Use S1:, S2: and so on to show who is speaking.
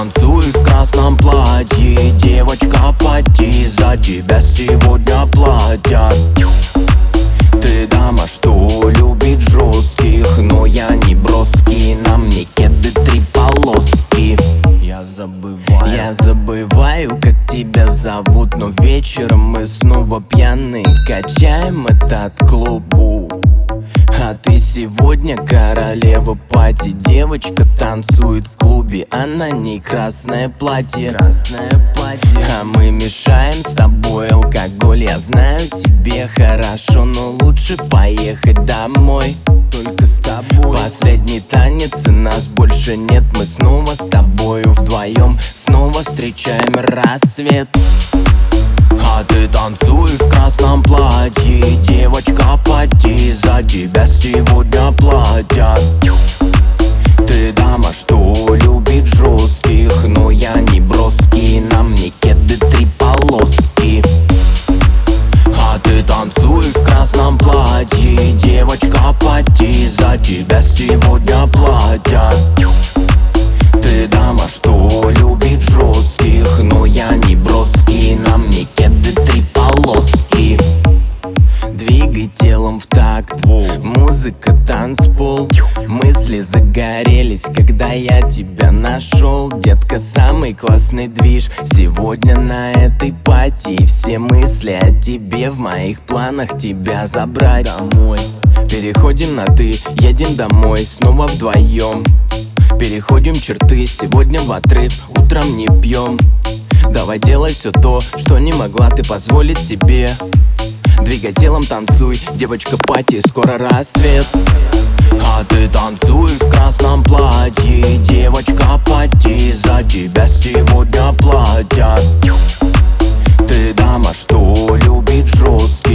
S1: танцуешь в красном платье, девочка, поти, за тебя сегодня платят. Ты дама, что любит жестких, но я не броский, на мне кеды 3 полоски. Я забываю, как тебя зовут, но вечером мы снова пьяны, качаем этот клуб. А ты сегодня королева пати, девочка танцует в клубе, а на ней красное платье. А мы мешаем с тобой алкоголь. Я знаю, тебе хорошо, но лучше поехать домой. Только с тобой. Последний танец, и нас больше нет. Мы снова с тобою вдвоем, снова встречаем рассвет. А ты танцуешь в красном платье, девочка, поти, за тебя сегодня платят. Ты дама, что любит жестких, но я не броский, на мне кеды 3 полоски. А ты танцуешь в красном платье, девочка, поти, за тебя сегодня платят. Ты дама, что любит жестких, но я не броский, на мне кеды 3 полоски. Двигай телом в такт, музыка, танцпол. Мысли загорелись, когда я тебя нашел. Детка, самый классный движ сегодня на этой пати. Все мысли о тебе, в моих планах тебя забрать домой. Переходим на ты, едем домой, снова вдвоем. Переходим черты, сегодня в отрыв, утром не пьем. Давай делай все то, что не могла ты позволить себе. Двигай телом, танцуй, девочка, пати, скоро рассвет. А ты танцуешь в красном платье, девочка, пати, за тебя сегодня платят. Ты дама, что любит жесткий,